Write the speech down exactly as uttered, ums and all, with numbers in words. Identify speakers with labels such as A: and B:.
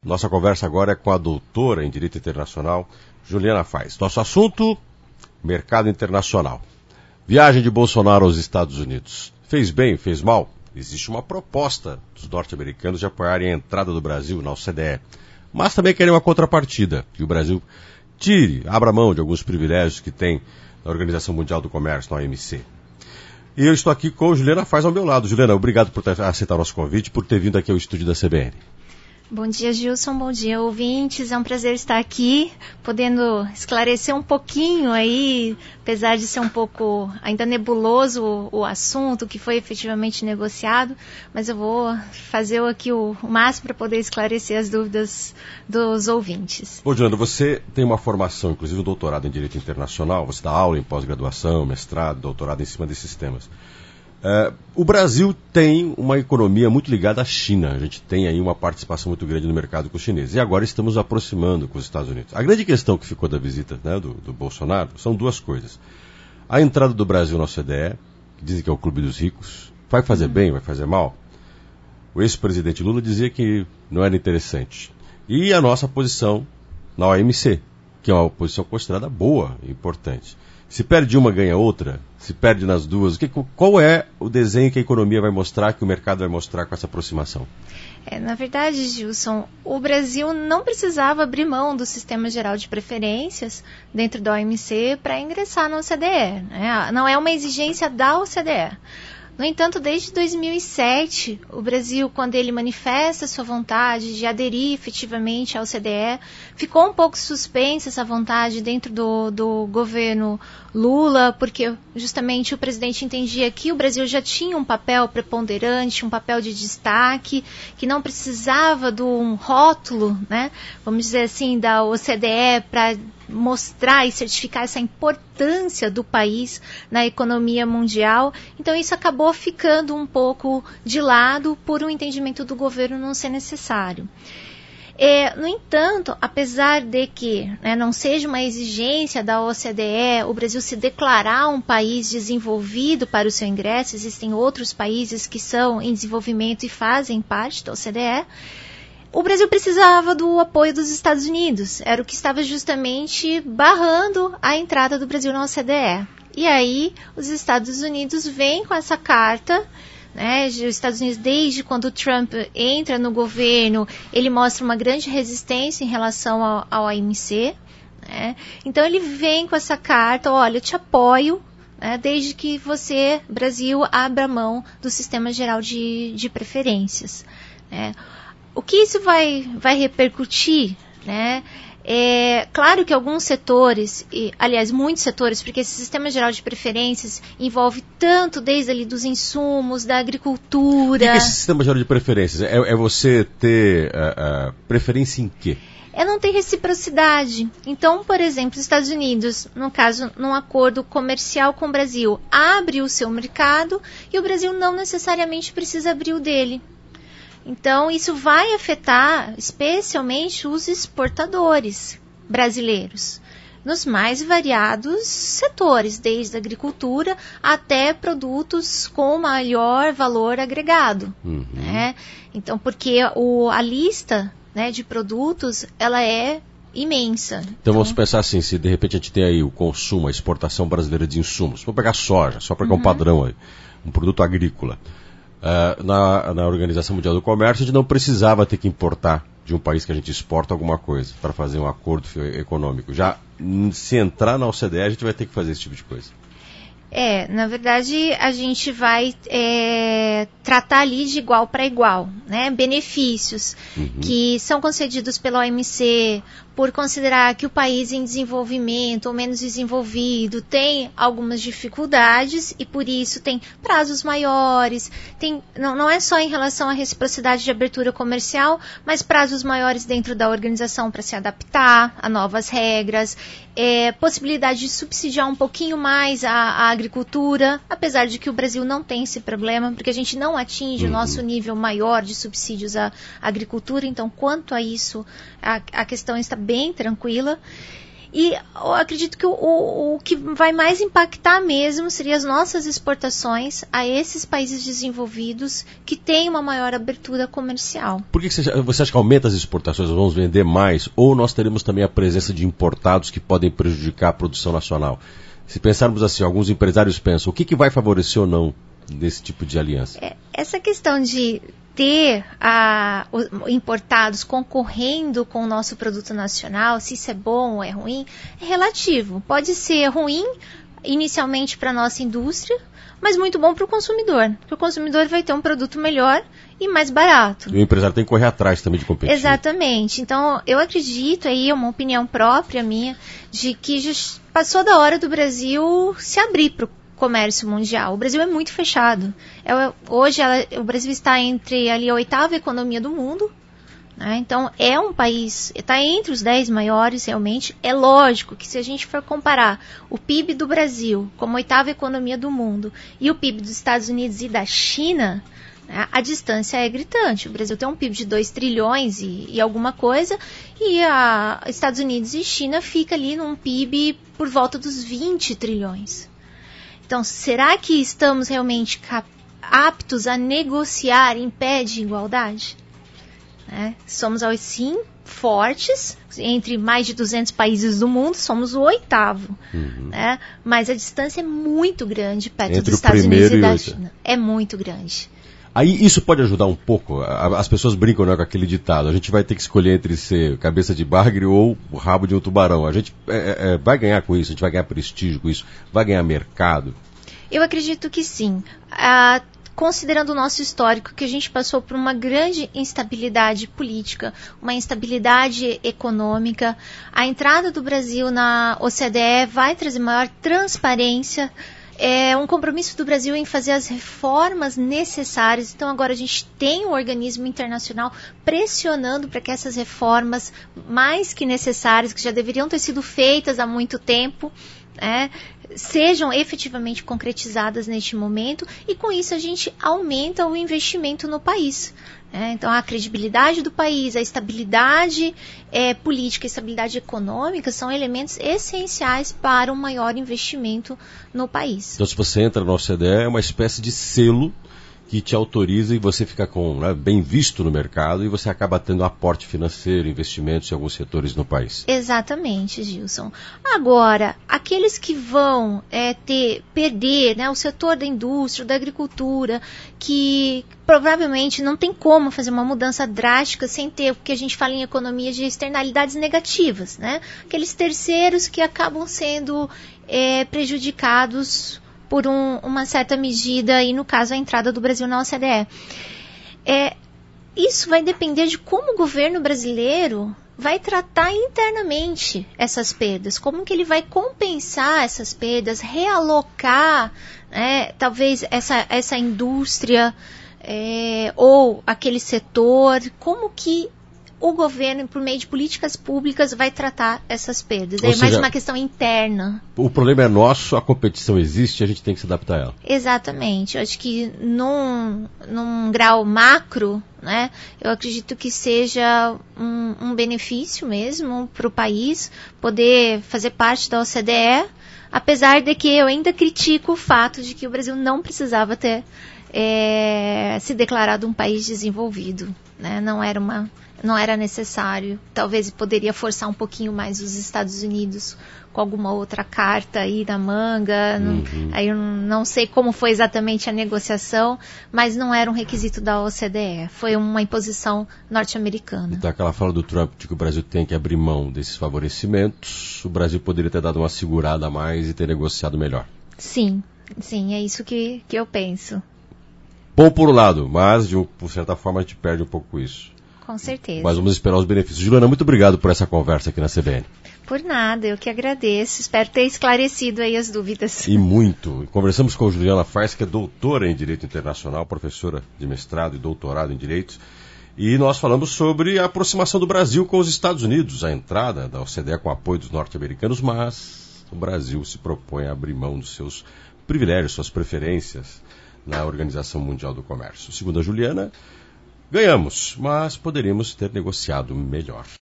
A: Nossa conversa agora é com a doutora em Direito Internacional, Juliana Faiz. Nosso assunto, mercado internacional. Viagem de Bolsonaro aos Estados Unidos. Fez bem, fez mal? Existe uma proposta dos norte-americanos de apoiarem a entrada do Brasil na O C D E. Mas também querem uma contrapartida, que o Brasil tire, abra mão de alguns privilégios que tem na Organização Mundial do Comércio, na O M C. E eu estou aqui com a Juliana Faiz ao meu lado. Juliana, obrigado por ter, aceitar o nosso convite, por ter vindo aqui ao estúdio da C B N.
B: Bom dia, Gilson. Bom dia, ouvintes. É um prazer estar aqui, podendo esclarecer um pouquinho aí, apesar de ser um pouco ainda nebuloso o, o assunto que foi efetivamente negociado, mas eu vou fazer aqui o, o máximo para poder esclarecer as dúvidas dos ouvintes.
A: Ô, Juliana, você tem uma formação, inclusive um doutorado em Direito Internacional, você dá aula em pós-graduação, mestrado, doutorado em cima desses temas. Uh, o Brasil tem uma economia muito ligada à China. A gente tem aí uma participação muito grande no mercado com os chineses. E agora estamos nos aproximando com os Estados Unidos. A grande questão que ficou da visita, né, do, do Bolsonaro são duas coisas. A entrada do Brasil na O C D E, que dizem que é o clube dos ricos, vai fazer bem, vai fazer mal? O ex-presidente Lula dizia que não era interessante. E a nossa posição na O M C, que é uma posição considerada boa, importante. Se perde uma, ganha outra? Se perde nas duas? Que, qual é o desenho que a economia vai mostrar, que o mercado vai mostrar com essa aproximação?
B: É, na verdade, Gilson, o Brasil não precisava abrir mão do Sistema Geral de Preferências dentro da O M C para ingressar na O C D E. Né? Não é uma exigência da O C D E. No entanto, desde dois mil e sete, o Brasil, quando ele manifesta sua vontade de aderir efetivamente à O C D E, ficou um pouco suspensa essa vontade dentro do, do governo Lula, porque justamente o presidente entendia que o Brasil já tinha um papel preponderante, um papel de destaque, que não precisava de um rótulo, né, vamos dizer assim, da O C D E para mostrar e certificar essa importância do país na economia mundial. Então isso acabou ficando um pouco de lado por um entendimento do governo não ser necessário. É, no entanto, apesar de que né, não seja uma exigência da O C D E o Brasil se declarar um país desenvolvido para o seu ingresso, existem outros países que são em desenvolvimento e fazem parte da O C D E, o Brasil precisava do apoio dos Estados Unidos, era o que estava justamente barrando a entrada do Brasil na O C D E. E aí, os Estados Unidos vêm com essa carta, né, os Estados Unidos, desde quando o Trump entra no governo, ele mostra uma grande resistência em relação ao, ao O M C, né? Então ele vem com essa carta, olha, eu te apoio, né, desde que você, Brasil, abra mão do Sistema Geral de, de Preferências, né? O que isso vai, vai repercutir, né? É claro que alguns setores, e, aliás, muitos setores, porque esse Sistema Geral de Preferências envolve tanto desde ali dos insumos, da agricultura...
A: O que é esse Sistema Geral de Preferências? É, é você ter uh, uh, preferência em quê?
B: É não ter reciprocidade. Então, por exemplo, os Estados Unidos, no caso, num acordo comercial com o Brasil, abre o seu mercado e o Brasil não necessariamente precisa abrir o dele. Então, isso vai afetar especialmente os exportadores brasileiros, nos mais variados setores, desde a agricultura até produtos com maior valor agregado. Uhum. Né? Então, porque o, a lista, né, de produtos, ela é imensa. Então,
A: então vamos pensar assim, se de repente a gente tem aí o consumo, a exportação brasileira de insumos, vamos pegar soja, só para pegar uhum. um padrão aí, um produto agrícola. Uh, na, na Organização Mundial do Comércio, a gente não precisava ter que importar de um país que a gente exporta alguma coisa para fazer um acordo econômico. Já se entrar na O C D E, a gente vai ter que fazer esse tipo de coisa.
B: É, na verdade, a gente vai é, tratar ali de igual para igual, né? Benefícios uhum. que são concedidos pela O M C por considerar que o país em desenvolvimento ou menos desenvolvido tem algumas dificuldades e por isso tem prazos maiores, tem, não, não é só em relação à reciprocidade de abertura comercial, mas prazos maiores dentro da organização para se adaptar a novas regras, é, possibilidade de subsidiar um pouquinho mais a, a agricultura, apesar de que o Brasil não tem esse problema, porque a gente não atinge uhum. o nosso nível maior de subsídios à, à agricultura, então quanto a isso, a, a questão está bem tranquila. E eu acredito que o, o, o que vai mais impactar mesmo seria as nossas exportações a esses países desenvolvidos que têm uma maior abertura comercial.
A: Por que você, você acha que aumenta as exportações, nós vamos vender mais, ou nós teremos também a presença de importados que podem prejudicar a produção nacional? Se pensarmos assim, alguns empresários pensam, o que, que vai favorecer ou não desse tipo de aliança?
B: É, essa questão de ter a, o, importados concorrendo com o nosso produto nacional, se isso é bom ou é ruim, é relativo. Pode ser ruim inicialmente para a nossa indústria, mas muito bom para o consumidor, porque o consumidor vai ter um produto melhor e mais barato.
A: E o empresário tem que correr atrás também de competir.
B: Exatamente. Então, eu acredito, aí é uma opinião própria minha, de que já passou da hora do Brasil se abrir para o comércio mundial. O Brasil é muito fechado. É, hoje ela, o Brasil está entre ali, a oitava economia do mundo, né? Então é um país, está entre os dez maiores realmente. É lógico que se a gente for comparar o P I B do Brasil como oitava economia do mundo e o P I B dos Estados Unidos e da China, né, a distância é gritante. O Brasil tem um P I B de dois trilhões e, e alguma coisa, e a Estados Unidos e China fica ali num P I B por volta dos vinte trilhões. Então, será que estamos realmente aptos a negociar em pé de igualdade? Né? Somos, sim, fortes, entre mais de duzentos países do mundo, somos o oitavo. Uhum. Né? Mas a distância é muito grande perto entre dos Estados Unidos e da e China. É muito grande.
A: Aí isso pode ajudar um pouco. As pessoas brincam, né, com aquele ditado. A gente vai ter que escolher entre ser cabeça de bagre ou o rabo de um tubarão. A gente é, é, vai ganhar com isso, a gente vai ganhar prestígio com isso, vai ganhar mercado.
B: Eu acredito que sim. Ah, considerando o nosso histórico, que a gente passou por uma grande instabilidade política, uma instabilidade econômica, a entrada do Brasil na O C D E vai trazer maior transparência. É um compromisso do Brasil em fazer as reformas necessárias. Então agora a gente tem um organismo internacional pressionando para que essas reformas mais que necessárias, que já deveriam ter sido feitas há muito tempo, né, sejam efetivamente concretizadas neste momento, e com isso a gente aumenta o investimento no país. É, então a credibilidade do país, a estabilidade é, política, a estabilidade econômica são elementos essenciais para um maior investimento no país.
A: Então, se você entra na O C D E, é uma espécie de selo que te autoriza e você fica com, né, bem visto no mercado, e você acaba tendo aporte financeiro, investimentos em alguns setores no país.
B: Exatamente, Gilson. Agora, aqueles que vão é, ter, perder, né, o setor da indústria, da agricultura, que provavelmente não tem como fazer uma mudança drástica sem ter o que a gente fala em economia de externalidades negativas, né? Aqueles terceiros que acabam sendo é, prejudicados por um, uma certa medida, e no caso a entrada do Brasil na O C D E. É, isso vai depender de como o governo brasileiro vai tratar internamente essas perdas, como que ele vai compensar essas perdas, realocar, né, talvez essa, essa indústria é, ou aquele setor, como que o governo, por meio de políticas públicas, vai tratar essas perdas. Ou é seja, mais uma questão interna.
A: O problema é nosso, a competição existe, a gente tem que se adaptar a ela.
B: Exatamente. Eu acho que num, num grau macro, né, eu acredito que seja um, um benefício mesmo para o país poder fazer parte da O C D E, apesar de que eu ainda critico o fato de que o Brasil não precisava ter é, se declarado um país desenvolvido. Né? Não era uma... não era necessário. Talvez poderia forçar um pouquinho mais os Estados Unidos com alguma outra carta aí na manga. Uhum. Não, aí eu não sei como foi exatamente a negociação, mas não era um requisito da O C D E. Foi uma imposição norte-americana.
A: Então, aquela fala do Trump de que o Brasil tem que abrir mão desses favorecimentos, o Brasil poderia ter dado uma segurada a mais e ter negociado melhor.
B: Sim, sim, é isso que, que eu penso.
A: Bom por um lado, mas de, por certa forma a gente perde um pouco isso.
B: Com certeza.
A: Mas vamos esperar os benefícios. Juliana, muito obrigado por essa conversa aqui na C B N.
B: Por nada, eu que agradeço. Espero ter esclarecido aí as dúvidas.
A: E muito. Conversamos com Juliana Fars, que é doutora em Direito Internacional, professora de mestrado e doutorado em Direitos. E nós falamos sobre a aproximação do Brasil com os Estados Unidos, a entrada da O C D E com apoio dos norte-americanos, mas o Brasil se propõe a abrir mão dos seus privilégios, suas preferências na Organização Mundial do Comércio. Segundo a Juliana, ganhamos, mas poderíamos ter negociado melhor.